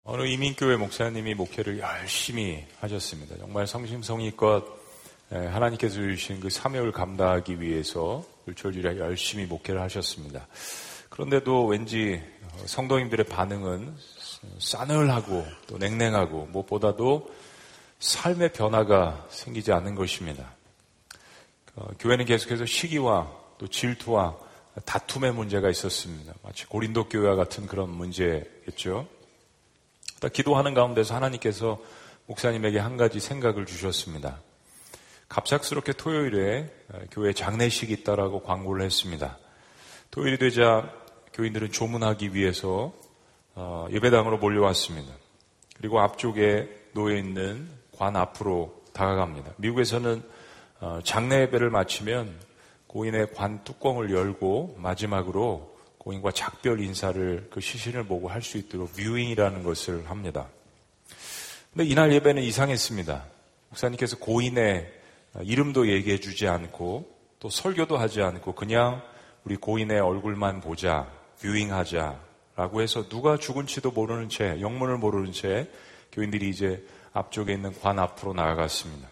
어느 이민교회 목사님이 목회를 열심히 하셨습니다. 정말 성심성의껏 하나님께서 주신 그 사명을 감당하기 위해서 울철주일에 열심히 목회를 하셨습니다. 그런데도 왠지 성도님들의 반응은 싸늘하고 또 냉랭하고 무엇보다도 삶의 변화가 생기지 않는 것입니다. 교회는 계속해서 시기와 또 질투와 다툼의 문제가 있었습니다. 마치 고린도 교회와 같은 그런 문제였죠. 기도하는 가운데서 하나님께서 목사님에게 한 가지 생각을 주셨습니다. 갑작스럽게 토요일에 교회 장례식이 있다라고 광고를 했습니다. 토요일이 되자 교인들은 조문하기 위해서 예배당으로 몰려왔습니다. 그리고 앞쪽에 놓여있는 관 앞으로 다가갑니다. 미국에서는 장례 예배를 마치면 고인의 관 뚜껑을 열고 마지막으로 고인과 작별 인사를 그 시신을 보고 할 수 있도록 뷰잉이라는 것을 합니다. 근데 이날 예배는 이상했습니다. 목사님께서 고인의 이름도 얘기해 주지 않고 또 설교도 하지 않고 그냥 우리 고인의 얼굴만 보자, 뷰잉하자라고 해서 누가 죽은지도 모르는 채, 영문을 모르는 채 교인들이 이제 앞쪽에 있는 관 앞으로 나아갔습니다.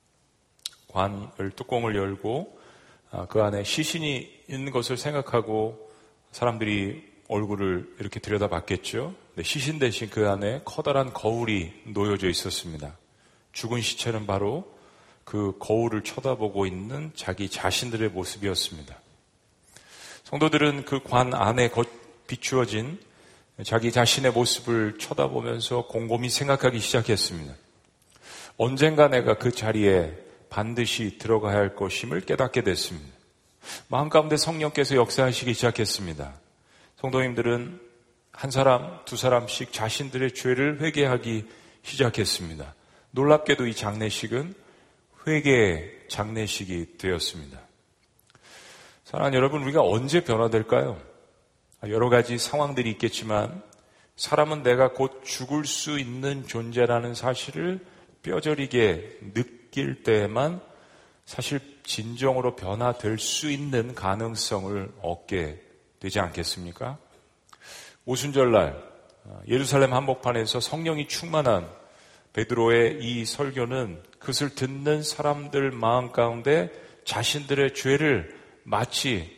관을 뚜껑을 열고 그 안에 시신이 있는 것을 생각하고 사람들이 얼굴을 이렇게 들여다봤겠죠. 시신 대신 그 안에 커다란 거울이 놓여져 있었습니다. 죽은 시체는 바로 그 거울을 쳐다보고 있는 자기 자신들의 모습이었습니다. 성도들은 그 관 안에 비추어진 자기 자신의 모습을 쳐다보면서 곰곰이 생각하기 시작했습니다. 언젠가 내가 그 자리에 반드시 들어가야 할 것임을 깨닫게 됐습니다. 마음 가운데 성령께서 역사하시기 시작했습니다. 성도님들은 한 사람, 두 사람씩 자신들의 죄를 회개하기 시작했습니다. 놀랍게도 이 장례식은 회개의 장례식이 되었습니다. 사랑하는 여러분, 우리가 언제 변화될까요? 여러 가지 상황들이 있겠지만 사람은 내가 곧 죽을 수 있는 존재라는 사실을 뼈저리게 느낄 때에만 사실 진정으로 변화될 수 있는 가능성을 얻게 되지 않겠습니까? 오순절날 예루살렘 한복판에서 성령이 충만한 베드로의 이 설교는 그것을 듣는 사람들 마음 가운데 자신들의 죄를 마치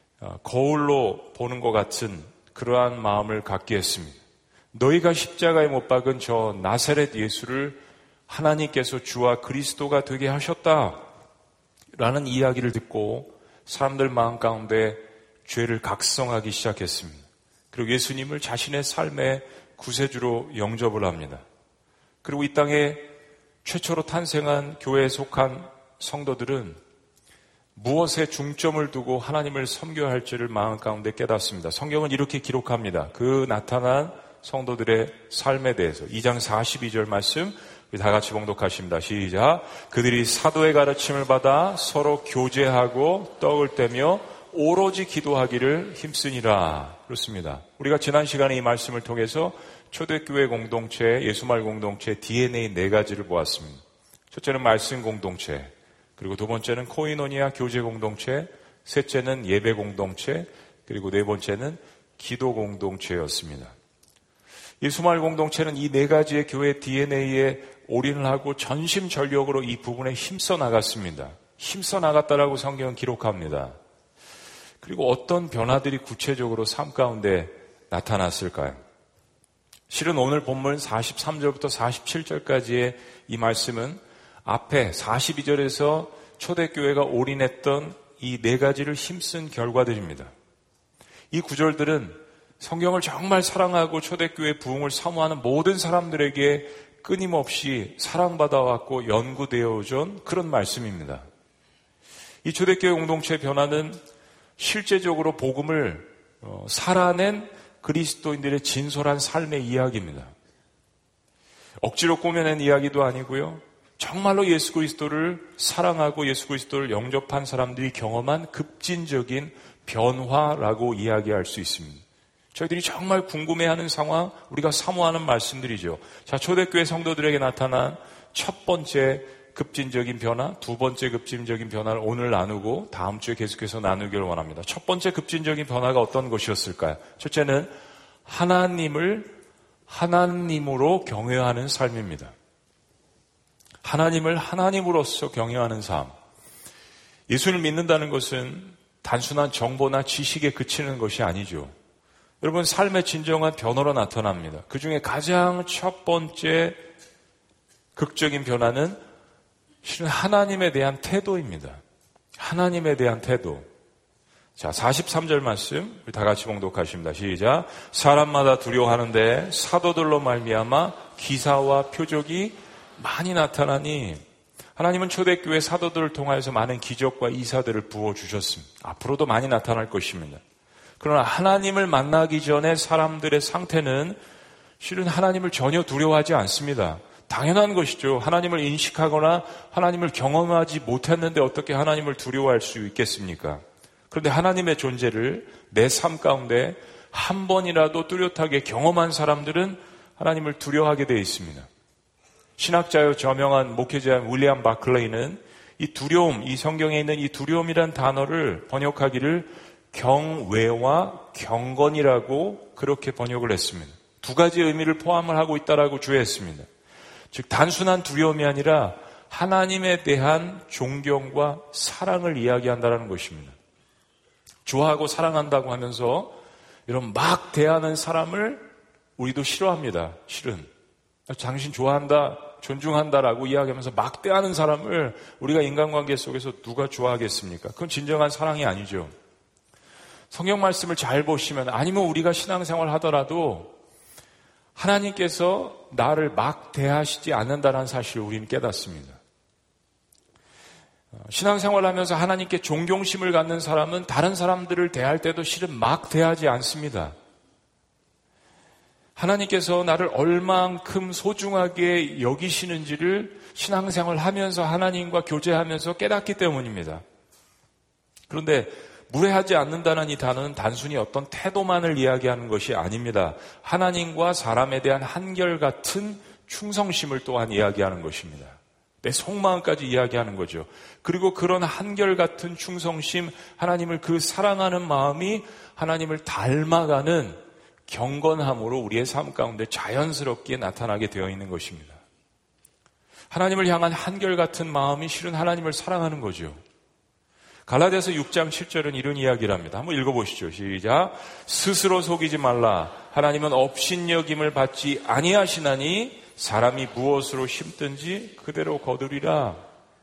거울로 보는 것 같은 그러한 마음을 갖게 했습니다. 너희가 십자가에 못 박은 저 나사렛 예수를 하나님께서 주와 그리스도가 되게 하셨다 라는 이야기를 듣고 사람들 마음 가운데 죄를 각성하기 시작했습니다. 그리고 예수님을 자신의 삶의 구세주로 영접을 합니다. 그리고 이 땅에 최초로 탄생한 교회에 속한 성도들은 무엇에 중점을 두고 하나님을 섬겨야 할지를 마음 가운데 깨닫습니다. 성경은 이렇게 기록합니다. 그 나타난 성도들의 삶에 대해서 2장 42절 말씀 다 같이 봉독하십니다. 시작. 그들이 사도의 가르침을 받아 서로 교제하고 떡을 떼며 오로지 기도하기를 힘쓰니라. 그렇습니다. 우리가 지난 시간에 이 말씀을 통해서 초대교회 공동체, 예수말 공동체 DNA 4가지를 보았습니다. 첫째는 말씀 공동체, 그리고 두 번째는 코이노니아 교제 공동체, 셋째는 예배 공동체, 그리고 네 번째는 기도 공동체였습니다. 예수말 공동체는 이 4가지의 교회 DNA에 올인을 하고 전심전력으로 이 부분에 힘써 나갔습니다. 힘써 나갔다라고 성경은 기록합니다. 그리고 어떤 변화들이 구체적으로 삶 가운데 나타났을까요? 실은 오늘 본문 43절부터 47절까지의 이 말씀은 앞에 42절에서 초대교회가 올인했던 이 4가지를 힘쓴 결과들입니다. 이 구절들은 성경을 정말 사랑하고 초대교회 부흥을 사모하는 모든 사람들에게 끊임없이 사랑받아왔고 연구되어 오던 그런 말씀입니다. 이 초대교회 공동체의 변화는 실제적으로 복음을 살아낸 그리스도인들의 진솔한 삶의 이야기입니다. 억지로 꾸며낸 이야기도 아니고요. 정말로 예수 그리스도를 사랑하고 예수 그리스도를 영접한 사람들이 경험한 급진적인 변화라고 이야기할 수 있습니다. 저희들이 정말 궁금해하는 상황, 우리가 사모하는 말씀들이죠. 자, 초대교회 성도들에게 나타난 첫 번째 급진적인 변화, 두 번째 급진적인 변화를 오늘 나누고 다음 주에 계속해서 나누기를 원합니다. 첫 번째 급진적인 변화가 어떤 것이었을까요? 첫째는 하나님을 하나님으로 경외하는 삶입니다. 하나님을 하나님으로서 경외하는 삶. 예수를 믿는다는 것은 단순한 정보나 지식에 그치는 것이 아니죠. 여러분, 삶의 진정한 변화로 나타납니다. 그 중에 가장 첫 번째 극적인 변화는 실은 하나님에 대한 태도입니다. 하나님에 대한 태도. 자, 43절 말씀 우리 다 같이 봉독하십니다. 시작. 사람마다 두려워하는데 사도들로 말미암아 기사와 표적이 많이 나타나니 하나님은 초대교회 사도들을 통하여서 많은 기적과 이사들을 부어주셨습니다. 앞으로도 많이 나타날 것입니다. 그러나 하나님을 만나기 전에 사람들의 상태는 실은 하나님을 전혀 두려워하지 않습니다. 당연한 것이죠. 하나님을 인식하거나 하나님을 경험하지 못했는데 어떻게 하나님을 두려워할 수 있겠습니까? 그런데 하나님의 존재를 내 삶 가운데 한 번이라도 뚜렷하게 경험한 사람들은 하나님을 두려워하게 되어 있습니다. 신학자요 저명한 목회자 윌리엄 바클레이는 이 두려움, 이 성경에 있는 이 두려움이란 단어를 번역하기를 경외와 경건이라고 그렇게 번역을 했습니다. 두 가지 의미를 포함을 하고 있다라고 주의했습니다. 즉 단순한 두려움이 아니라 하나님에 대한 존경과 사랑을 이야기한다는 것입니다. 좋아하고 사랑한다고 하면서 이런 막 대하는 사람을 우리도 싫어합니다. 실은 당신 좋아한다, 존중한다라고 이야기하면서 막 대하는 사람을 우리가 인간관계 속에서 누가 좋아하겠습니까? 그건 진정한 사랑이 아니죠. 성경 말씀을 잘 보시면 아니면 우리가 신앙생활 하더라도 하나님께서 나를 막 대하시지 않는다는 사실을 우리는 깨닫습니다. 신앙생활을 하면서 하나님께 존경심을 갖는 사람은 다른 사람들을 대할 때도 실은 막 대하지 않습니다. 하나님께서 나를 얼만큼 소중하게 여기시는지를 신앙생활을 하면서 하나님과 교제하면서 깨닫기 때문입니다. 그런데 무례하지 않는다는 이 단어는 단순히 어떤 태도만을 이야기하는 것이 아닙니다. 하나님과 사람에 대한 한결같은 충성심을 또한 이야기하는 것입니다. 내 속마음까지 이야기하는 거죠. 그리고 그런 한결같은 충성심, 하나님을 그 사랑하는 마음이 하나님을 닮아가는 경건함으로 우리의 삶 가운데 자연스럽게 나타나게 되어 있는 것입니다. 하나님을 향한 한결같은 마음이 실은 하나님을 사랑하는 거죠. 갈라디아서 6장 7절은 이런 이야기를 합니다. 한번 읽어보시죠. 시작. 스스로 속이지 말라. 하나님은 업신여김을 받지 아니하시나니 사람이 무엇으로 심든지 그대로 거두리라.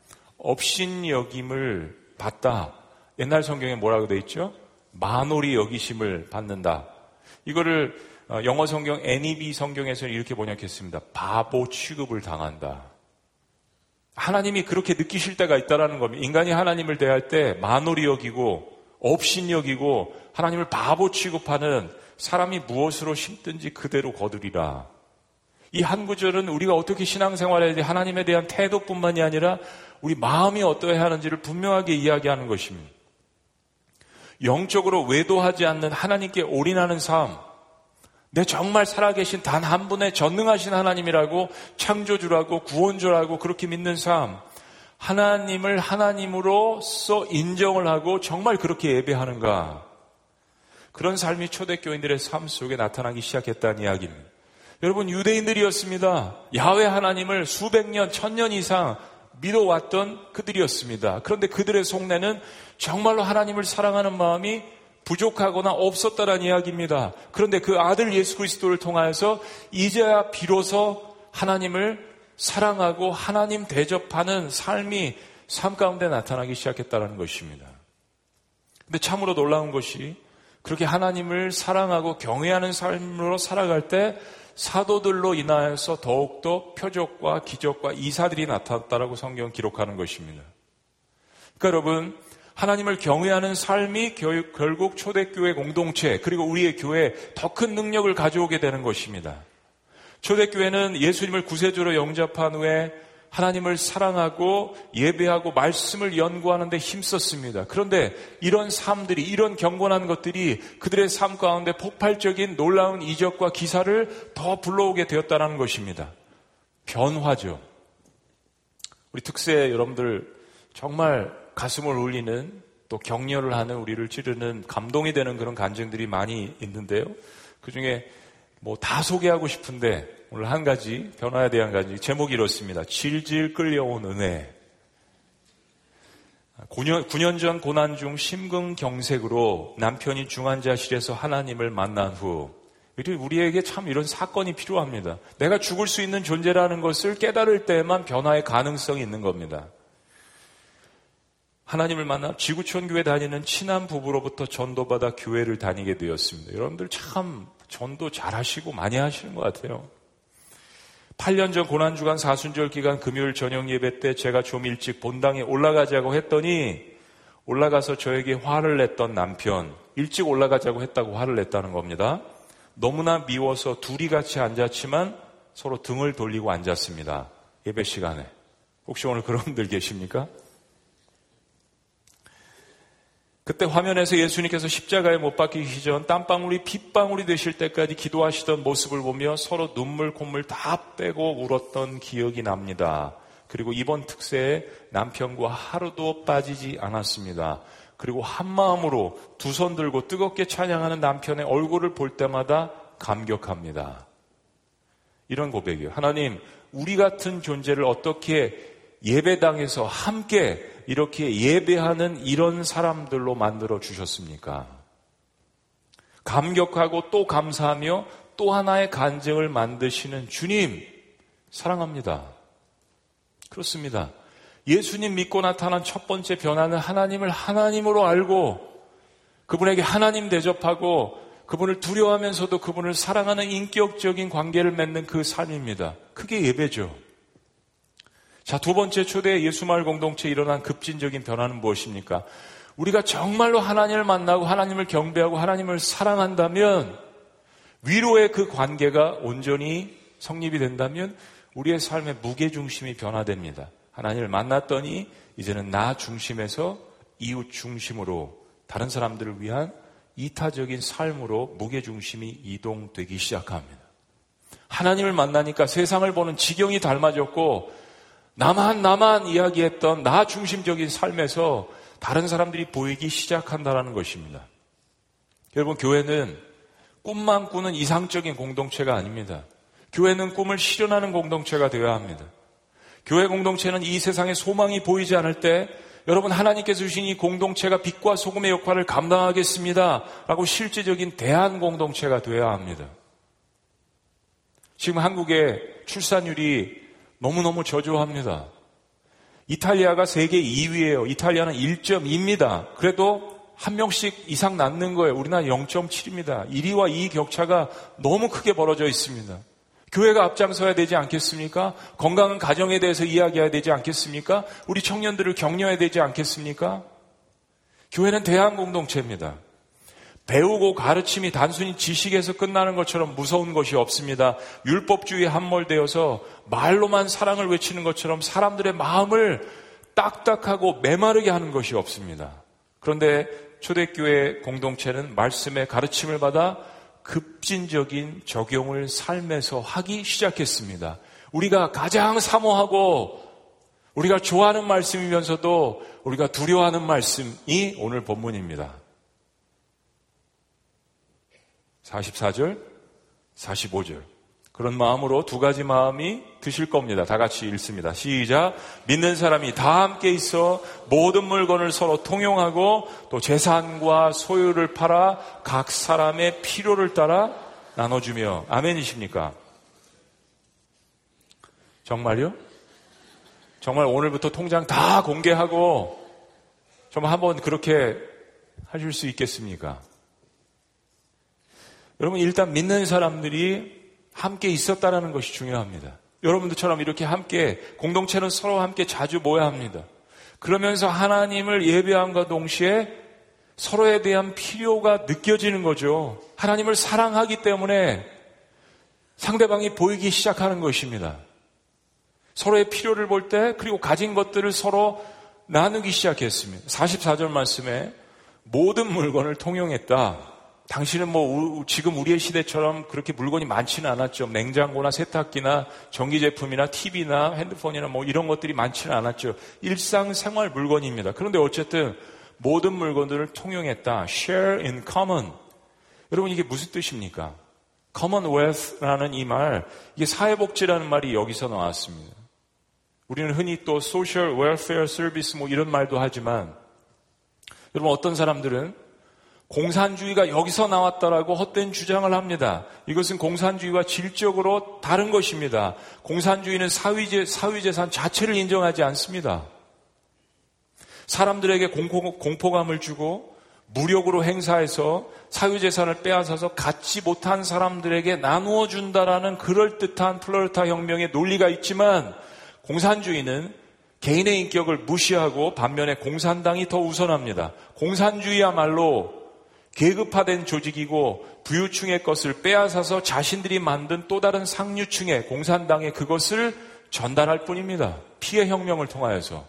업신여김을 받다. 옛날 성경에 뭐라고 되어 있죠? 만홀히 여기심을 받는다. 이거를 영어 성경 NEB 성경에서는 이렇게 번역했습니다. 바보 취급을 당한다. 하나님이 그렇게 느끼실 때가 있다라는 겁니다. 인간이 하나님을 대할 때 만홀히 여기고 업신 여기고 하나님을 바보 취급하는 사람이 무엇으로 심든지 그대로 거두리라. 이 한 구절은 우리가 어떻게 신앙생활해야 돼 하나님에 대한 태도뿐만이 아니라 우리 마음이 어떠해야 하는지를 분명하게 이야기하는 것입니다. 영적으로 외도하지 않는 하나님께 올인하는 삶, 내 정말 살아계신 단 한 분의 전능하신 하나님이라고 창조주라고 구원주라고 그렇게 믿는 삶, 하나님을 하나님으로서 인정을 하고 정말 그렇게 예배하는가, 그런 삶이 초대교인들의 삶 속에 나타나기 시작했다는 이야기입니다. 여러분, 유대인들이었습니다. 야훼 하나님을 수백 년, 1000년 이상 믿어왔던 그들이었습니다. 그런데 그들의 속내는 정말로 하나님을 사랑하는 마음이 부족하거나 없었다는 이야기입니다. 그런데 그 아들 예수 그리스도를 통하여서 이제야 비로소 하나님을 사랑하고 하나님 대접하는 삶이 삶 가운데 나타나기 시작했다는 것입니다. 근데 참으로 놀라운 것이 그렇게 하나님을 사랑하고 경외하는 삶으로 살아갈 때 사도들로 인하여서 더욱더 표적과 기적과 이사들이 나타났다라고 성경은 기록하는 것입니다. 그러니까 여러분, 하나님을 경외하는 삶이 결국 초대교회 공동체 그리고 우리의 교회에 더 큰 능력을 가져오게 되는 것입니다. 초대교회는 예수님을 구세주로 영접한 후에 하나님을 사랑하고 예배하고 말씀을 연구하는 데 힘썼습니다. 그런데 이런 삶들이, 이런 경건한 것들이 그들의 삶 가운데 폭발적인 놀라운 이적과 기사를 더 불러오게 되었다는 것입니다. 변화죠. 우리 특세 여러분들 정말 가슴을 울리는, 또 격려를 하는, 우리를 찌르는, 감동이 되는 그런 간증들이 많이 있는데요. 그중에 다 소개하고 싶은데 오늘 한 가지, 변화에 대한 가지, 제목이 이렇습니다. 질질 끌려온 은혜. 9년 전 고난 중 심근경색으로 남편이 중환자실에서 하나님을 만난 후, 우리에게 참 이런 사건이 필요합니다. 내가 죽을 수 있는 존재라는 것을 깨달을 때만 변화의 가능성이 있는 겁니다. 하나님을 만나 지구촌 교회 다니는 친한 부부로부터 전도받아 교회를 다니게 되었습니다. 여러분들 참 전도 잘하시고 많이 하시는 것 같아요. 8년 전 고난주간 사순절 기간 금요일 저녁 예배 때 제가 좀 일찍 본당에 올라가자고 했더니 올라가서 저에게 화를 냈던 남편, 일찍 올라가자고 했다고 화를 냈다는 겁니다. 너무나 미워서 둘이 같이 앉았지만 서로 등을 돌리고 앉았습니다. 예배 시간에. 혹시 오늘 그런 분들 계십니까? 그때 화면에서 예수님께서 십자가에 못 박히기 전 땀방울이 핏방울이 되실 때까지 기도하시던 모습을 보며 서로 눈물 콧물 다 빼고 울었던 기억이 납니다. 그리고 이번 특세에 남편과 하루도 빠지지 않았습니다. 그리고 한마음으로 두 손 들고 뜨겁게 찬양하는 남편의 얼굴을 볼 때마다 감격합니다. 이런 고백이에요. 하나님, 우리 같은 존재를 어떻게 예배당에서 함께 이렇게 예배하는 이런 사람들로 만들어 주셨습니까? 감격하고 또 감사하며 또 하나의 간증을 만드시는 주님, 사랑합니다. 그렇습니다. 예수님 믿고 나타난 첫 번째 변화는 하나님을 하나님으로 알고 그분에게 하나님 대접하고 그분을 두려워하면서도 그분을 사랑하는 인격적인 관계를 맺는 그 삶입니다. 그게 예배죠. 자, 두 번째 초대 예수마을 공동체에 일어난 급진적인 변화는 무엇입니까? 우리가 정말로 하나님을 만나고 하나님을 경배하고 하나님을 사랑한다면 위로의 그 관계가 온전히 성립이 된다면 우리의 삶의 무게중심이 변화됩니다. 하나님을 만났더니 이제는 나 중심에서 이웃 중심으로 다른 사람들을 위한 이타적인 삶으로 무게중심이 이동되기 시작합니다. 하나님을 만나니까 세상을 보는 지경이 달라졌고 나만 이야기했던 나 중심적인 삶에서 다른 사람들이 보이기 시작한다는 것입니다. 여러분, 교회는 꿈만 꾸는 이상적인 공동체가 아닙니다. 교회는 꿈을 실현하는 공동체가 되어야 합니다. 교회 공동체는 이 세상에 소망이 보이지 않을 때 여러분, 하나님께서 주신 이 공동체가 빛과 소금의 역할을 감당하겠습니다 라고 실제적인 대안 공동체가 되어야 합니다. 지금 한국의 출산율이 너무너무 저조합니다. 이탈리아가 세계 2위예요. 이탈리아는 1.2입니다. 그래도 한 명씩 이상 낳는 거예요. 우리나라 0.7입니다. 1위와 2위 격차가 너무 크게 벌어져 있습니다. 교회가 앞장서야 되지 않겠습니까? 건강한 가정에 대해서 이야기해야 되지 않겠습니까? 우리 청년들을 격려해야 되지 않겠습니까? 교회는 대안 공동체입니다. 배우고 가르침이 단순히 지식에서 끝나는 것처럼 무서운 것이 없습니다. 율법주의에 함몰되어서 말로만 사랑을 외치는 것처럼 사람들의 마음을 딱딱하고 메마르게 하는 것이 없습니다. 그런데 초대교회 공동체는 말씀의 가르침을 받아 급진적인 적용을 삶에서 하기 시작했습니다. 우리가 가장 사모하고 우리가 좋아하는 말씀이면서도 우리가 두려워하는 말씀이 오늘 본문입니다. 44절, 45절. 그런 마음으로 두 가지 마음이 드실 겁니다. 다 같이 읽습니다. 시작. 믿는 사람이 다 함께 있어 모든 물건을 서로 통용하고 또 재산과 소유를 팔아 각 사람의 필요를 따라 나눠주며. 아멘이십니까? 정말요? 정말 오늘부터 통장 다 공개하고 정말 한번 그렇게 하실 수 있겠습니까? 여러분, 일단 믿는 사람들이 함께 있었다는 것이 중요합니다. 여러분들처럼 이렇게 함께, 공동체는 서로 함께 자주 모여야 합니다. 그러면서 하나님을 예배함과 동시에 서로에 대한 필요가 느껴지는 거죠. 하나님을 사랑하기 때문에 상대방이 보이기 시작하는 것입니다. 서로의 필요를 볼 때, 그리고 가진 것들을 서로 나누기 시작했습니다. 44절 말씀에 모든 물건을 통용했다. 당신은 지금 우리의 시대처럼 그렇게 물건이 많지는 않았죠. 냉장고나 세탁기나 전기제품이나 TV나 핸드폰이나 이런 것들이 많지는 않았죠. 일상생활 물건입니다. 그런데 어쨌든 모든 물건들을 통용했다. Share in common. 여러분, 이게 무슨 뜻입니까? commonwealth라는 이 말, 이게 사회복지라는 말이 여기서 나왔습니다. 우리는 흔히 또 social welfare service 뭐 이런 말도 하지만 여러분 어떤 사람들은 공산주의가 여기서 나왔다라고 헛된 주장을 합니다. 이것은 공산주의와 질적으로 다른 것입니다. 공산주의는 사회재산 자체를 인정하지 않습니다. 사람들에게 공포감을 주고 무력으로 행사해서 사유재산을 빼앗아서 갖지 못한 사람들에게 나누어 준다라는 그럴듯한 플로르타 혁명의 논리가 있지만 공산주의는 개인의 인격을 무시하고 반면에 공산당이 더 우선합니다. 공산주의야말로 계급화된 조직이고 부유층의 것을 빼앗아서 자신들이 만든 또 다른 상류층의 공산당에 그것을 전달할 뿐입니다. 피해 혁명을 통하여서.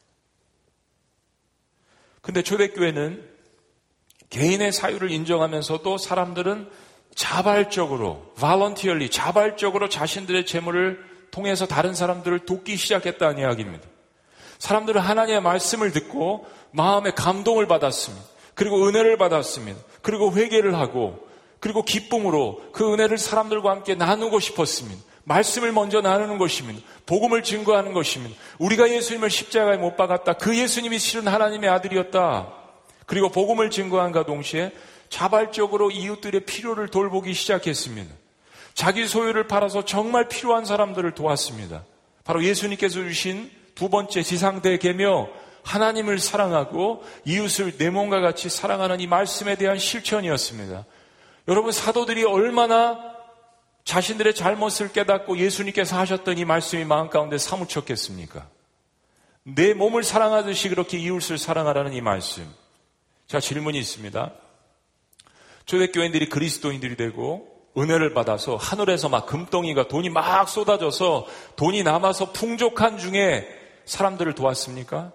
근데 초대교회는 개인의 사유를 인정하면서도 사람들은 자발적으로, voluntarily, 자발적으로 자신들의 재물을 통해서 다른 사람들을 돕기 시작했다는 이야기입니다. 사람들은 하나님의 말씀을 듣고 마음에 감동을 받았습니다. 그리고 은혜를 받았습니다. 그리고 회개를 하고 그리고 기쁨으로 그 은혜를 사람들과 함께 나누고 싶었습니다. 말씀을 먼저 나누는 것입니다. 복음을 증거하는 것입니다. 우리가 예수님을 십자가에 못 박았다. 그 예수님이 실은 하나님의 아들이었다. 그리고 복음을 증거한과 동시에 자발적으로 이웃들의 필요를 돌보기 시작했습니다. 자기 소유를 팔아서 정말 필요한 사람들을 도왔습니다. 바로 예수님께서 주신 두 번째 지상대계며 하나님을 사랑하고 이웃을 내 몸과 같이 사랑하는 이 말씀에 대한 실천이었습니다. 여러분 사도들이 얼마나 자신들의 잘못을 깨닫고 예수님께서 하셨던 이 말씀이 마음 가운데 사무쳤겠습니까? 내 몸을 사랑하듯이 그렇게 이웃을 사랑하라는 이 말씀. 자, 질문이 있습니다. 초대교인들이 그리스도인들이 되고 은혜를 받아서 하늘에서 막 금덩이가 돈이 막 쏟아져서 돈이 남아서 풍족한 중에 사람들을 도왔습니까?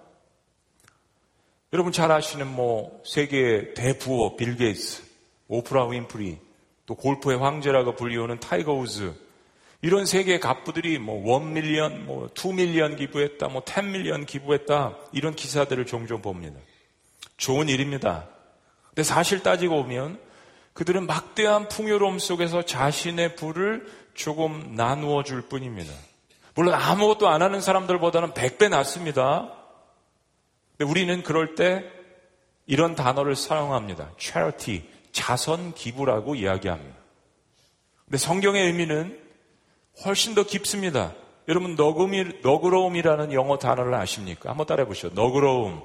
여러분 잘 아시는 세계의 대부호 빌 게이츠, 오프라 윈프리, 또 골프의 황제라고 불리우는 타이거 우즈, 이런 세계의 갑부들이 1 밀리언, 2 밀리언 기부했다, 10 밀리언 기부했다, 이런 기사들을 종종 봅니다. 좋은 일입니다. 근데 사실 따지고 보면 그들은 막대한 풍요로움 속에서 자신의 부를 조금 나누어 줄 뿐입니다. 물론 아무것도 안 하는 사람들보다는 100배 낫습니다. 근데 우리는 그럴 때 이런 단어를 사용합니다. charity, 자선 기부라고 이야기합니다. 근데 성경의 의미는 훨씬 더 깊습니다. 여러분 너그러움이라는 영어 단어를 아십니까? 한번 따라해 보시죠. 너그러움.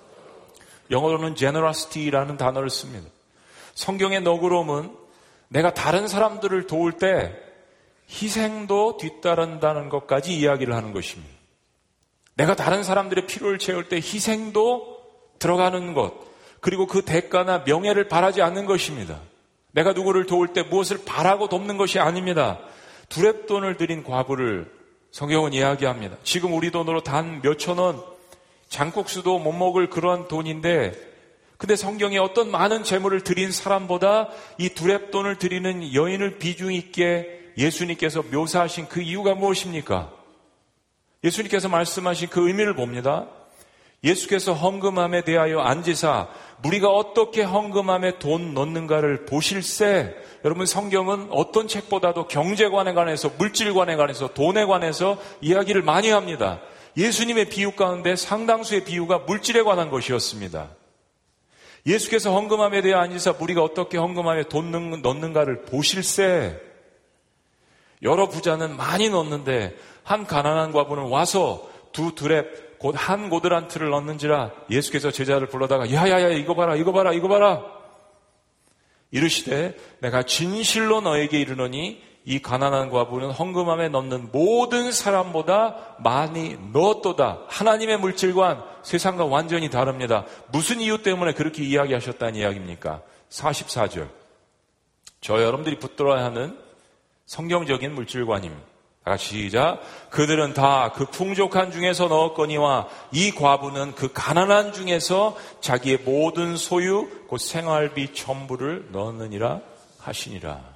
영어로는 generosity라는 단어를 씁니다. 성경의 너그러움은 내가 다른 사람들을 도울 때 희생도 뒤따른다는 것까지 이야기를 하는 것입니다. 내가 다른 사람들의 필요를 채울 때 희생도 들어가는 것, 그리고 그 대가나 명예를 바라지 않는 것입니다. 내가 누구를 도울 때 무엇을 바라고 돕는 것이 아닙니다. 두랩돈을 들인 과부를 성경은 이야기합니다. 지금 우리 돈으로 단 몇천 원, 장국수도 못 먹을 그런 돈인데, 근데 성경에 어떤 많은 재물을 드린 사람보다 이 두랩돈을 드리는 여인을 비중 있게 예수님께서 묘사하신 그 이유가 무엇입니까? 예수님께서 말씀하신 그 의미를 봅니다. 예수께서 헌금함에 대하여 앉으사 우리가 어떻게 헌금함에 돈 넣는가를 보실세. 여러분 성경은 어떤 책보다도 경제관에 관해서, 물질관에 관해서, 돈에 관해서 이야기를 많이 합니다. 예수님의 비유 가운데 상당수의 비유가 물질에 관한 것이었습니다. 예수께서 헌금함에 대해 앉으사 우리가 어떻게 헌금함에 돈 넣는가를 보실세. 여러 부자는 많이 넣는데 한 가난한 과부는 와서 두 두랩 곧 한 고드란트를 넣는지라. 예수께서 제자를 불러다가 야야야 이거 봐라 이르시되 내가 진실로 너에게 이르노니 이 가난한 과부는 헌금함에 넣는 모든 사람보다 많이 넣었도다. 하나님의 물질관 세상과 완전히 다릅니다. 무슨 이유 때문에 그렇게 이야기하셨다는 이야기입니까? 44절. 저 여러분들이 붙들어야 하는 성경적인 물질관입니다. 다 같이 시작. 그들은 다 그 풍족한 중에서 넣었거니와 이 과부는 그 가난한 중에서 자기의 모든 소유 곧 생활비 전부를 넣느니라 하시니라.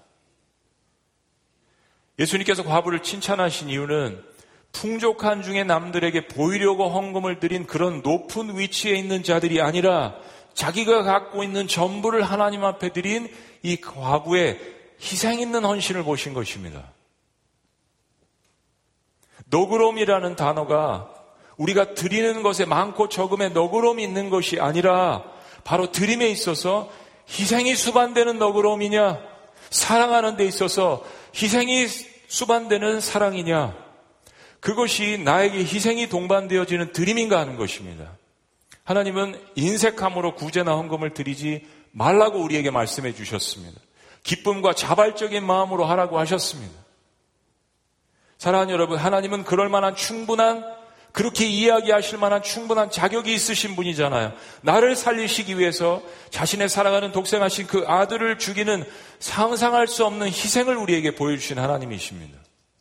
예수님께서 과부를 칭찬하신 이유는 풍족한 중에 남들에게 보이려고 헌금을 드린 그런 높은 위치에 있는 자들이 아니라 자기가 갖고 있는 전부를 하나님 앞에 드린 이 과부의 희생 있는 헌신을 보신 것입니다. 너그러움이라는 단어가 우리가 드리는 것에 많고 적음에 너그러움이 있는 것이 아니라 바로 드림에 있어서 희생이 수반되는 너그러움이냐, 사랑하는 데 있어서 희생이 수반되는 사랑이냐, 그것이 나에게 희생이 동반되어지는 드림인가 하는 것입니다. 하나님은 인색함으로 구제나 헌금을 드리지 말라고 우리에게 말씀해 주셨습니다. 기쁨과 자발적인 마음으로 하라고 하셨습니다. 사랑하는 여러분, 하나님은 그럴 만한 충분한, 그렇게 이야기하실 만한 충분한 자격이 있으신 분이잖아요. 나를 살리시기 위해서 자신의 사랑하는 독생하신 그 아들을 죽이는 상상할 수 없는 희생을 우리에게 보여주신 하나님이십니다.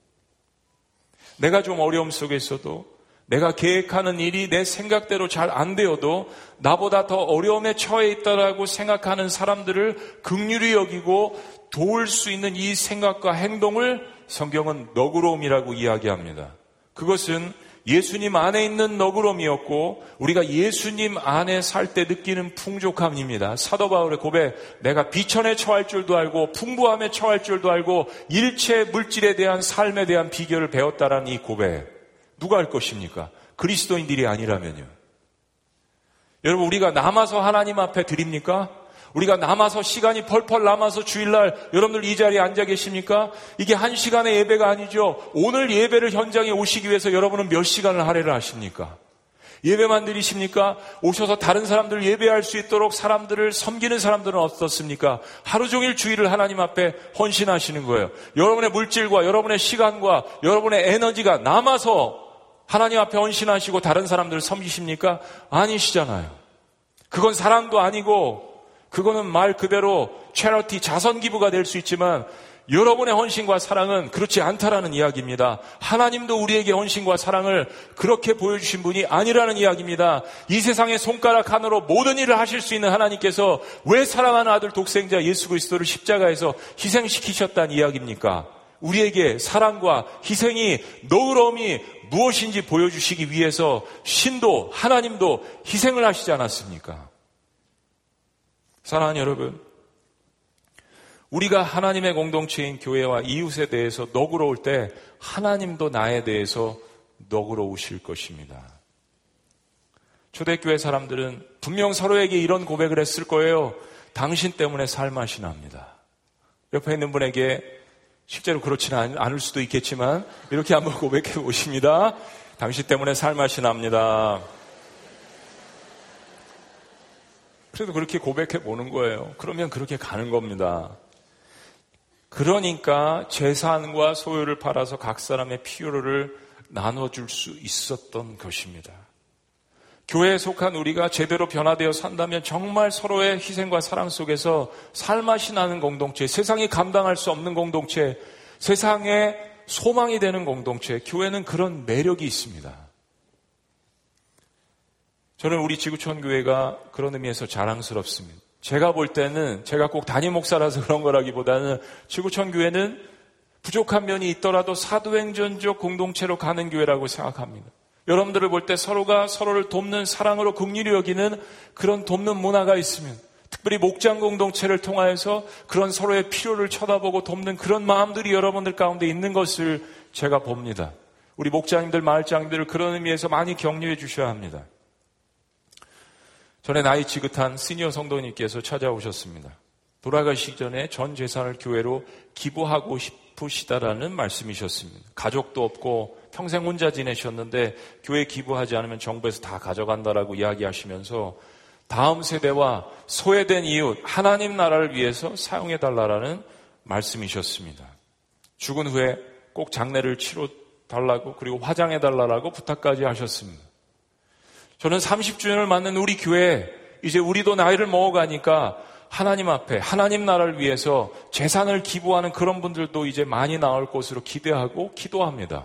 내가 좀 어려움 속에 있어도, 내가 계획하는 일이 내 생각대로 잘 안 되어도 나보다 더 어려움에 처해 있다라고 생각하는 사람들을 긍휼히 여기고 도울 수 있는 이 생각과 행동을 성경은 너그러움이라고 이야기합니다. 그것은 예수님 안에 있는 너그러움이었고 우리가 예수님 안에 살 때 느끼는 풍족함입니다. 사도 바울의 고백, 내가 비천에 처할 줄도 알고 풍부함에 처할 줄도 알고 일체 물질에 대한 삶에 대한 비결을 배웠다라는 이 고백, 누가 할 것입니까? 그리스도인들이 아니라면요. 여러분, 우리가 남아서 하나님 앞에 드립니까? 우리가 남아서 시간이 펄펄 남아서 주일날 여러분들 이 자리에 앉아 계십니까? 이게 1시간의 예배가 아니죠. 오늘 예배를 현장에 오시기 위해서 여러분은 몇 시간을 할애를 하십니까? 예배만 드리십니까? 오셔서 다른 사람들 예배할 수 있도록 사람들을 섬기는 사람들은 어떻습니까? 하루 종일 주일을 하나님 앞에 헌신하시는 거예요. 여러분의 물질과 여러분의 시간과 여러분의 에너지가 남아서 하나님 앞에 헌신하시고 다른 사람들을 섬기십니까? 아니시잖아요. 그건 사랑도 아니고 그거는 말 그대로 채리티, 자선기부가 될 수 있지만 여러분의 헌신과 사랑은 그렇지 않다라는 이야기입니다. 하나님도 우리에게 헌신과 사랑을 그렇게 보여주신 분이 아니라는 이야기입니다. 이 세상의 손가락 하나로 모든 일을 하실 수 있는 하나님께서 왜 사랑하는 아들 독생자 예수 그리스도를 십자가에서 희생시키셨다는 이야기입니까? 우리에게 사랑과 희생이, 너그러움이 무엇인지 보여주시기 위해서 신도, 하나님도 희생을 하시지 않았습니까? 사랑하는 여러분, 우리가 하나님의 공동체인 교회와 이웃에 대해서 너그러울 때 하나님도 나에 대해서 너그러우실 것입니다. 초대교회 사람들은 분명 서로에게 이런 고백을 했을 거예요. 당신 때문에 살맛이 납니다. 옆에 있는 분에게 실제로 그렇지는 않을 수도 있겠지만 이렇게 한번 고백해 보십니다. 당신 때문에 살맛이 납니다. 그래도 그렇게 고백해 보는 거예요. 그러면 그렇게 가는 겁니다. 그러니까 재산과 소유를 팔아서 각 사람의 필요를 나눠줄 수 있었던 것입니다. 교회에 속한 우리가 제대로 변화되어 산다면 정말 서로의 희생과 사랑 속에서 살맛이 나는 공동체, 세상이 감당할 수 없는 공동체, 세상에 소망이 되는 공동체, 교회는 그런 매력이 있습니다. 저는 우리 지구촌 교회가 그런 의미에서 자랑스럽습니다. 제가 볼 때는 제가 꼭 담임 목사라서 그런 거라기보다는 지구촌 교회는 부족한 면이 있더라도 사도행전적 공동체로 가는 교회라고 생각합니다. 여러분들을 볼 때 서로가 서로를 돕는 사랑으로 긍휼히 여기는 그런 돕는 문화가 있으면, 특별히 목장 공동체를 통하여서 그런 서로의 필요를 쳐다보고 돕는 그런 마음들이 여러분들 가운데 있는 것을 제가 봅니다. 우리 목장님들, 마을장님들을 그런 의미에서 많이 격려해 주셔야 합니다. 전에 나이 지긋한 시니어 성도님께서 찾아오셨습니다. 돌아가시기 전에 전 재산을 교회로 기부하고 싶으시다라는 말씀이셨습니다. 가족도 없고 평생 혼자 지내셨는데 교회 기부하지 않으면 정부에서 다 가져간다라고 이야기하시면서 다음 세대와 소외된 이웃, 하나님 나라를 위해서 사용해달라는 말씀이셨습니다. 죽은 후에 꼭 장례를 치러달라고 그리고 화장해달라고 부탁까지 하셨습니다. 저는 30주년을 맞는 우리 교회, 이제 우리도 나이를 먹어가니까 하나님 앞에 하나님 나라를 위해서 재산을 기부하는 그런 분들도 이제 많이 나올 것으로 기대하고 기도합니다.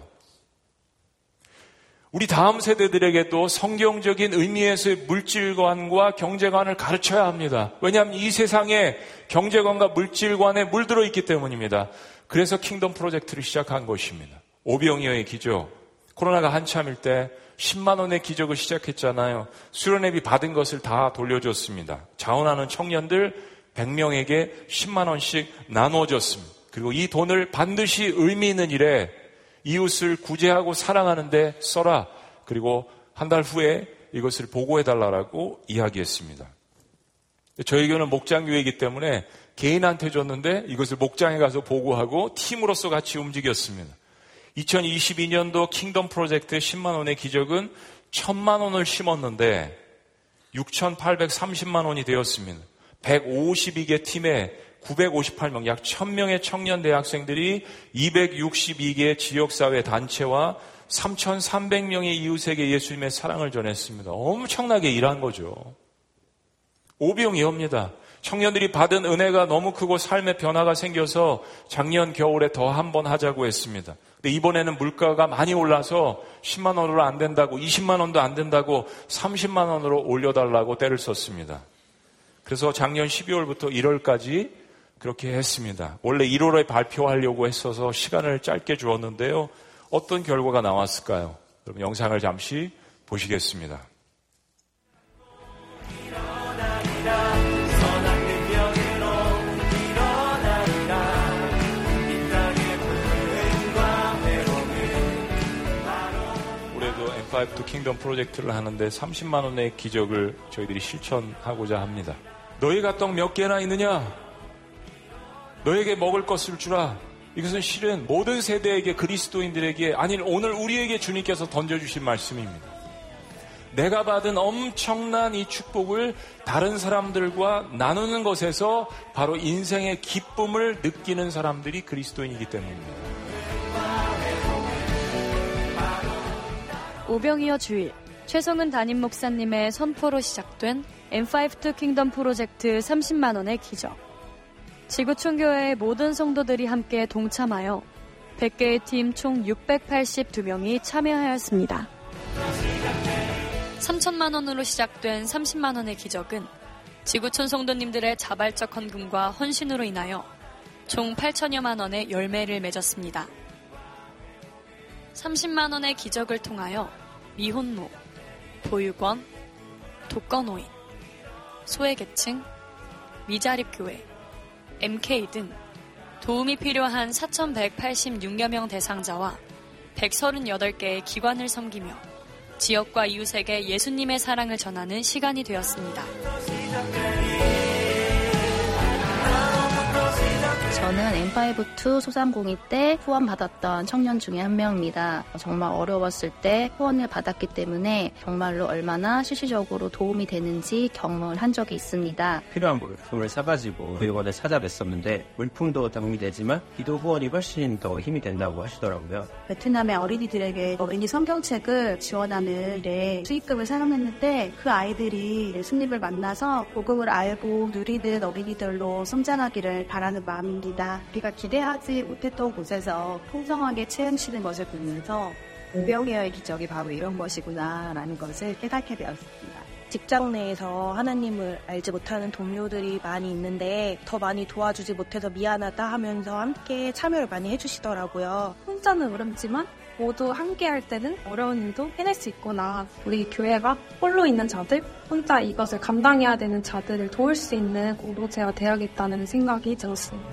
우리 다음 세대들에게도 성경적인 의미에서의 물질관과 경제관을 가르쳐야 합니다. 왜냐하면 이 세상에 경제관과 물질관에 물들어 있기 때문입니다. 그래서 킹덤 프로젝트를 시작한 것입니다. 오병이어의 기적. 코로나가 한참일 때 10만 원의 기적을 시작했잖아요. 수련회비 받은 것을 다 돌려줬습니다. 자원하는 청년들 100명에게 10만 원씩 나눠줬습니다. 그리고 이 돈을 반드시 의미 있는 일에 이웃을 구제하고 사랑하는 데 써라. 그리고 한 달 후에 이것을 보고해달라고 이야기했습니다. 저희 교회는 목장교회이기 때문에 개인한테 줬는데 이것을 목장에 가서 보고하고 팀으로서 같이 움직였습니다. 2022년도 킹덤 프로젝트의 10만 원의 기적은 1000만 원을 심었는데 6,830만 원이 되었습니다. 152개 팀에 958명, 약 1000명의 청년 대학생들이 262개 지역사회 단체와 3,300명의 이웃에게 예수님의 사랑을 전했습니다. 엄청나게 일한 거죠. 오병이어입니다. 청년들이 받은 은혜가 너무 크고 삶의 변화가 생겨서 작년 겨울에 더 한 번 하자고 했습니다. 근데 이번에는 물가가 많이 올라서 10만 원으로 안 된다고, 20만 원도 안 된다고 30만 원으로 올려달라고 때를 썼습니다. 그래서 작년 12월부터 1월까지 그렇게 했습니다. 원래 1월에 발표하려고 했어서 시간을 짧게 주었는데요. 어떤 결과가 나왔을까요? 여러분 영상을 잠시 보시겠습니다. 올해도 M5 to Kingdom 프로젝트를 하는데 30만 원의 기적을 저희들이 실천하고자 합니다. 너희가 떡 몇 개나 있느냐? 너에게 먹을 것을 주라. 이것은 실은 모든 세대에게, 그리스도인들에게, 아니 오늘 우리에게 주님께서 던져주신 말씀입니다. 내가 받은 엄청난 이 축복을 다른 사람들과 나누는 것에서 바로 인생의 기쁨을 느끼는 사람들이 그리스도인이기 때문입니다. 오병이어 주일, 최성은 담임 목사님의 선포로 시작된 M5 to Kingdom 프로젝트 30만 원의 기적. 지구촌교회의 모든 성도들이 함께 동참하여 100개의 팀 총 682명이 참여하였습니다. 3천만 원으로 시작된 30만 원의 기적은 지구촌 성도님들의 자발적 헌금과 헌신으로 인하여 총 8천여만 원의 열매를 맺었습니다. 30만 원의 기적을 통하여 미혼모, 보육원, 독거노인, 소외계층, 미자립교회, MK 등 도움이 필요한 4,186여 명 대상자와 138개의 기관을 섬기며 지역과 이웃에게 예수님의 사랑을 전하는 시간이 되었습니다. 저는 M5 소상공인 때 후원받았던 청년 중에 한 명입니다. 정말 어려웠을 때 후원을 받았기 때문에 정말로 얼마나 실질적으로 도움이 되는지 경험을 한 적이 있습니다. 필요한 물품을 사가지고 교육원에 찾아뵀었는데 물품도 도움이 되지만 기도 후원이 훨씬 더 힘이 된다고 하시더라고요. 베트남의 어린이들에게 어린이 성경책을 지원하는 일에 수익금을 사용했는데 그 아이들이 예수님을 만나서 복음을 알고 누리는 어린이들로 성장하기를 바라는 마음입니다. 우리가 기대하지 못했던 곳에서 풍성하게 체험시는 것을 보면서 오병이어의 기적이 바로 이런 것이구나 라는 것을 깨닫게 되었습니다. 직장 내에서 하나님을 알지 못하는 동료들이 많이 있는데 더 많이 도와주지 못해서 미안하다 하면서 함께 참여를 많이 해주시더라고요. 혼자는 어렵지만 모두 함께 할 때는 어려운 일도 해낼 수 있구나. 우리 교회가 홀로 있는 자들, 혼자 이것을 감당해야 되는 자들을 도울 수 있는 공동체가 되어야겠다는 생각이 들었습니다.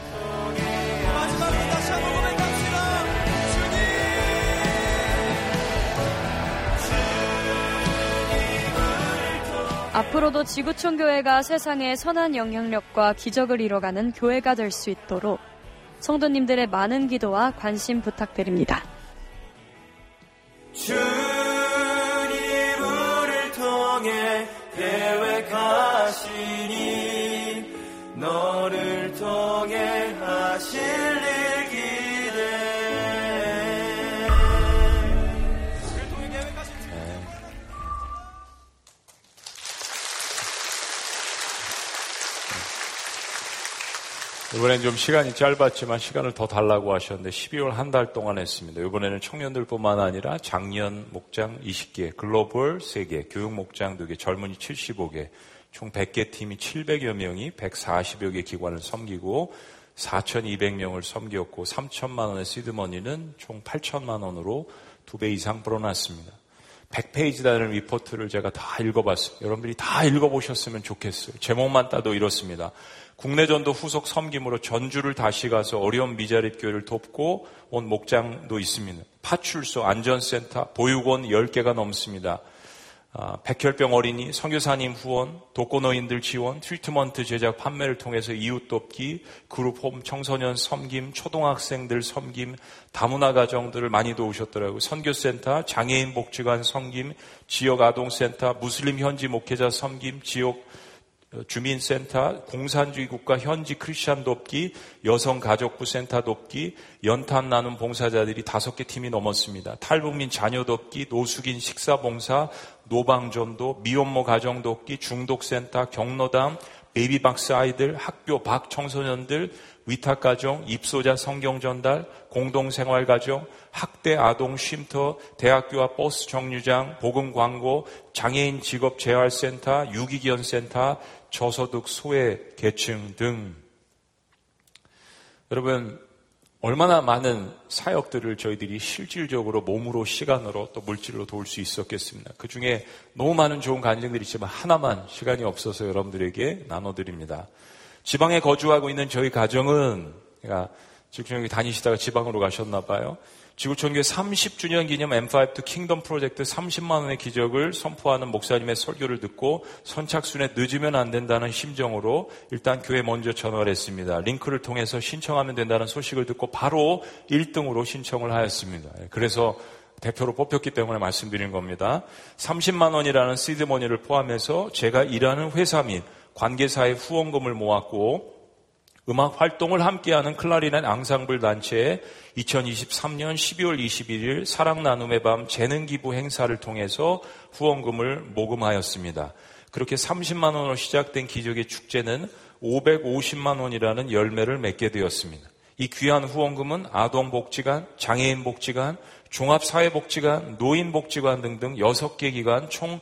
앞으로도 지구촌 교회가 세상에 선한 영향력과 기적을 이뤄가는 교회가 될 수 있도록 성도님들의 많은 기도와 관심 부탁드립니다. 주님 우리를 통해 계획하시니 너를 통해 하실 일 기대. 이번엔 좀 시간이 짧았지만 시간을 더 달라고 하셨는데 12월 한 달 동안 했습니다. 이번에는 청년들뿐만 아니라 장년 목장 20개, 글로벌 3개, 교육 목장 2개, 젊은이 75개, 총 100개 팀이 700여 명이 140여 개 기관을 섬기고 4,200명을 섬겼고 3천만 원의 시드머니는 총 8천만 원으로 2배 이상 불어났습니다. 100페이지라는 리포트를 제가 다 읽어봤어요. 여러분들이 다 읽어보셨으면 좋겠어요. 제목만 따도 이렇습니다. 국내 전도 후속 섬김으로 전주를 다시 가서 어려운 미자립 교회를 돕고 온 목장도 있습니다. 파출소, 안전센터, 보육원 10개가 넘습니다. 백혈병 어린이, 선교사님 후원, 독거노인들 지원, 트리트먼트 제작 판매를 통해서 이웃 돕기, 그룹홈, 청소년 섬김, 초등학생들 섬김, 다문화 가정들을 많이 도우셨더라고요. 선교센터, 장애인 복지관 섬김, 지역 아동센터, 무슬림 현지 목회자 섬김, 지역 주민센터, 공산주의 국가 현지 크리스찬 돕기, 여성가족부 센터 돕기, 연탄 나눔 봉사자들이 5개 팀이 넘었습니다. 탈북민 자녀 돕기, 노숙인 식사봉사, 노방전도, 미혼모 가정 돕기, 중독센터, 경로당, 베이비박스 아이들, 학교 밖 청소년들, 위탁가정, 입소자 성경 전달, 공동생활가정, 학대 아동 쉼터, 대학교와 버스 정류장, 복음 광고, 장애인 직업 재활센터, 유기견센터, 저소득 소외 계층 등. 여러분, 얼마나 많은 사역들을 저희들이 실질적으로 몸으로, 시간으로, 또 물질로 도울 수 있었겠습니다. 그 중에 너무 많은 좋은 간증들이 있지만 하나만 시간이 없어서 여러분들에게 나눠드립니다. 지방에 거주하고 있는 저희 가정은, 지구촌교회 다니시다가 지방으로 가셨나 봐요. 지구촌교회 30주년 기념 M5 킹덤 프로젝트 30만 원의 기적을 선포하는 목사님의 설교를 듣고 선착순에 늦으면 안 된다는 심정으로 일단 교회 먼저 전화를 했습니다. 링크를 통해서 신청하면 된다는 소식을 듣고 바로 1등으로 신청을 하였습니다. 그래서 대표로 뽑혔기 때문에 말씀드린 겁니다. 30만 원이라는 시드머니를 포함해서 제가 일하는 회사 및 관계사의 후원금을 모았고 음악 활동을 함께하는 클라리넷 앙상블 단체에 2023년 12월 21일 사랑 나눔의 밤 재능 기부 행사를 통해서 후원금을 모금하였습니다. 그렇게 30만 원으로 시작된 기적의 축제는 550만 원이라는 열매를 맺게 되었습니다. 이 귀한 후원금은 아동복지관, 장애인복지관, 종합사회복지관, 노인복지관 등등 6개 기관 총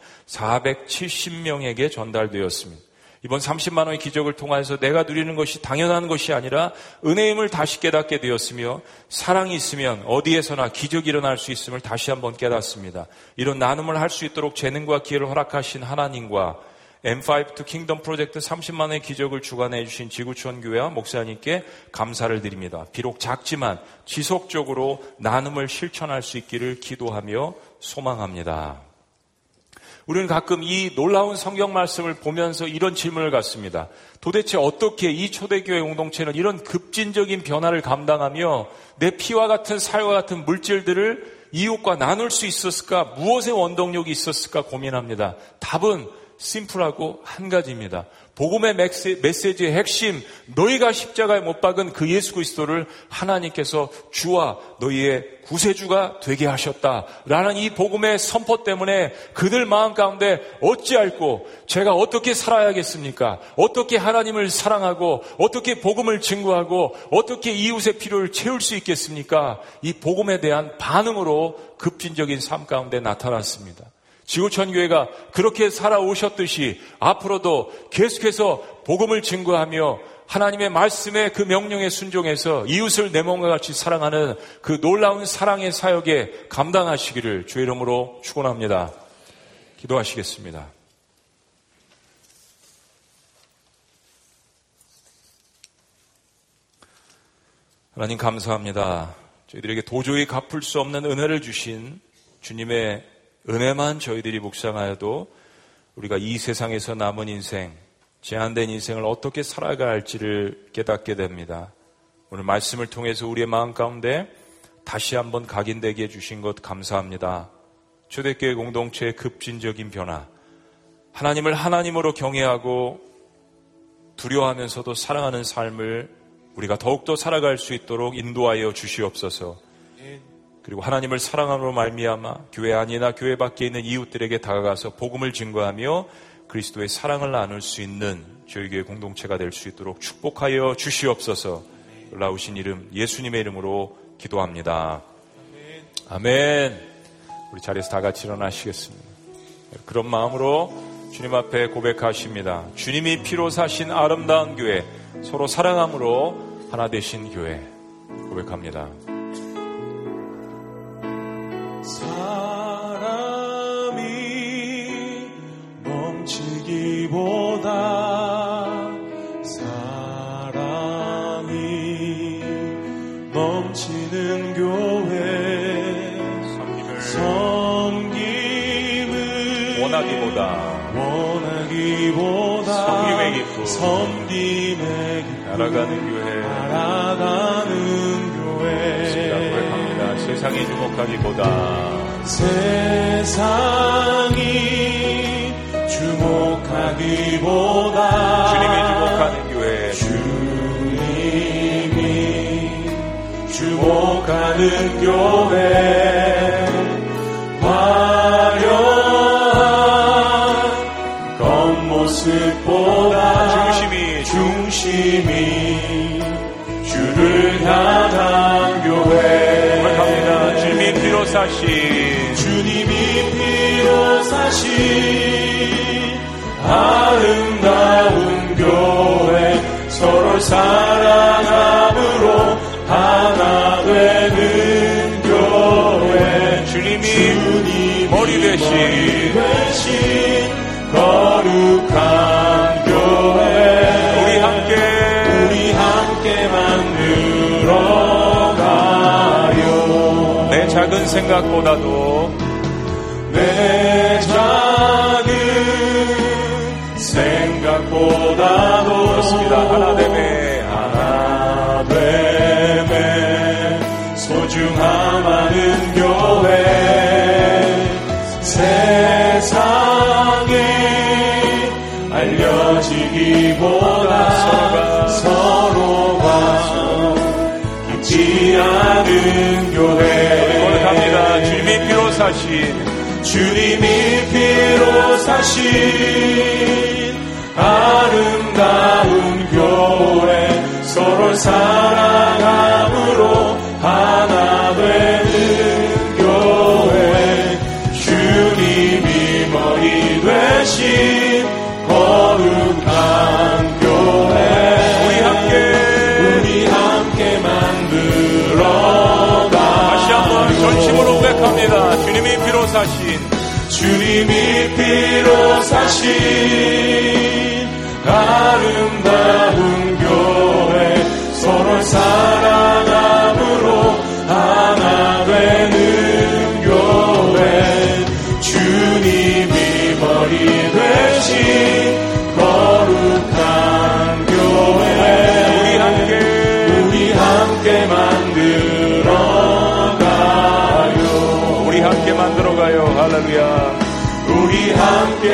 470명에게 전달되었습니다. 이번 30만 원의 기적을 통해서 내가 누리는 것이 당연한 것이 아니라 은혜임을 다시 깨닫게 되었으며 사랑이 있으면 어디에서나 기적이 일어날 수 있음을 다시 한번 깨닫습니다. 이런 나눔을 할 수 있도록 재능과 기회를 허락하신 하나님과 M5 킹덤 프로젝트 30만 원의 기적을 주관해 주신 지구촌교회와 목사님께 감사를 드립니다. 비록 작지만 지속적으로 나눔을 실천할 수 있기를 기도하며 소망합니다. 우리는 가끔 이 놀라운 성경 말씀을 보면서 이런 질문을 갖습니다. 도대체 어떻게 이 초대교회 공동체는 이런 급진적인 변화를 감당하며 내 피와 같은 살과 같은 물질들을 이웃과 나눌 수 있었을까? 무엇의 원동력이 있었을까 고민합니다. 답은 심플하고 한 가지입니다. 복음의 메시지의 핵심, 너희가 십자가에 못 박은 그 예수 그리스도를 하나님께서 주와 너희의 구세주가 되게 하셨다라는 이 복음의 선포 때문에 그들 마음 가운데 어찌할꼬 제가 어떻게 살아야겠습니까? 어떻게 하나님을 사랑하고 어떻게 복음을 증거하고 어떻게 이웃의 필요를 채울 수 있겠습니까? 이 복음에 대한 반응으로 급진적인 삶 가운데 나타났습니다. 지구촌교회가 그렇게 살아오셨듯이 앞으로도 계속해서 복음을 증거하며 하나님의 말씀에 그 명령에 순종해서 이웃을 내 몸과 같이 사랑하는 그 놀라운 사랑의 사역에 감당하시기를 주의 이름으로 축원합니다. 기도하시겠습니다. 하나님 감사합니다. 저희들에게 도저히 갚을 수 없는 은혜를 주신 주님의 은혜만 저희들이 묵상하여도 우리가 이 세상에서 남은 인생, 제한된 인생을 어떻게 살아가야 할지를 깨닫게 됩니다. 오늘 말씀을 통해서 우리의 마음 가운데 다시 한번 각인되게 해주신 것 감사합니다. 초대교회 공동체의 급진적인 변화, 하나님을 하나님으로 경외하고 두려워하면서도 사랑하는 삶을 우리가 더욱더 살아갈 수 있도록 인도하여 주시옵소서. 그리고 하나님을 사랑함으로 말미암아 교회 안이나 교회 밖에 있는 이웃들에게 다가가서 복음을 증거하며 그리스도의 사랑을 나눌 수 있는 저희 교회 공동체가 될 수 있도록 축복하여 주시옵소서. 놀라우신 이름 예수님의 이름으로 기도합니다. 아멘. 우리 자리에서 다 같이 일어나시겠습니다. 그런 마음으로 주님 앞에 고백하십니다. 주님이 피로 사신 아름다운 교회, 서로 사랑함으로 하나 되신 교회 고백합니다. 사랑하는 원하기보다 섬김의 기쁨 알아가는 교회 고백합니다. 세상이 주목하기보다 주님이 주목하는 교회 주목하는 교회 화려한 겉모습보다 중심이 주를 향한 교회 고백합니다. 주님이 피로 사신 아름다운 교회 서로 사랑함으로 하나 되는 교회 주님이 머리 되신 거룩한 교회 우리 함께 만들어가요. 내 작은 생각보다도 그렇습니다. 하나됨에 소중함하는 교회 세상에 알려지기보다 서로가 깊지 않은 교회 고백합니다. 주님이 피로 사신 아름다운 교회 서로 사랑함으로 하나 되는 교회 주님이 머리 되신 거룩한 교회 우리 함께 만들어가 다시 한번 전심으로 고백합니다. 주님이 피로 사신 아름다운 교회 서로 사랑함으로 하나 되는 교회 주님이 머리 되신 거룩한 교회 우리 함께 만들어가요. 할렐루야. 우리 함께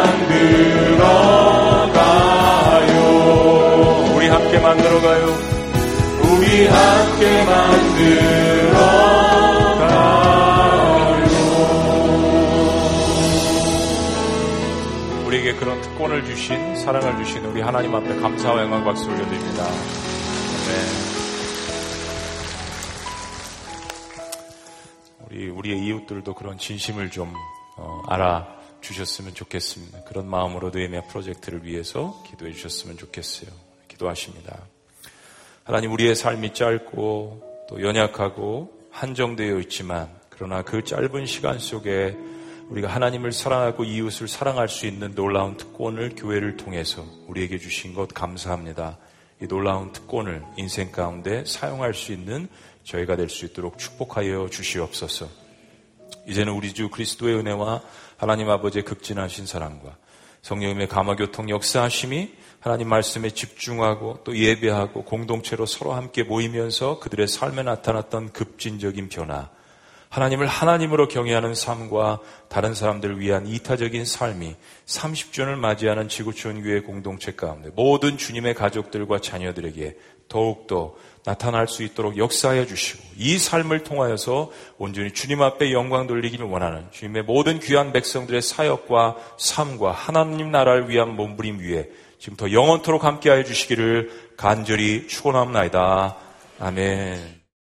만들어가요. 우리 함께 만들어가요. 우리에게 그런 특권을 주신, 사랑을 주신 우리 하나님 앞에 감사와 영광 박수 올려드립니다. 우리의 이웃들도 그런 진심을 좀 알아주셨으면 좋겠습니다. 그런 마음으로 느헤미야 프로젝트를 위해서 기도해 주셨으면 좋겠어요. 기도하십니다. 하나님, 우리의 삶이 짧고 또 연약하고 한정되어 있지만 그러나 그 짧은 시간 속에 우리가 하나님을 사랑하고 이웃을 사랑할 수 있는 놀라운 특권을 교회를 통해서 우리에게 주신 것 감사합니다. 이 놀라운 특권을 인생 가운데 사용할 수 있는 저희가 될 수 있도록 축복하여 주시옵소서. 이제는 우리 주 그리스도의 은혜와 하나님 아버지의 극진하신 사랑과 성령님의 감화교통 역사하심이 하나님 말씀에 집중하고 또 예배하고 공동체로 서로 함께 모이면서 그들의 삶에 나타났던 급진적인 변화, 하나님을 하나님으로 경외하는 삶과 다른 사람들을 위한 이타적인 삶이 30주년을 맞이하는 지구촌교회 공동체 가운데 모든 주님의 가족들과 자녀들에게 더욱더 나타날 수 있도록 역사하여 주시고 이 삶을 통하여서 온전히 주님 앞에 영광 돌리기를 원하는 주님의 모든 귀한 백성들의 사역과 삶과 하나님 나라를 위한 몸부림 위에 지금 더 영원토록 함께하여 주시기를 간절히 축원합니다. 아멘.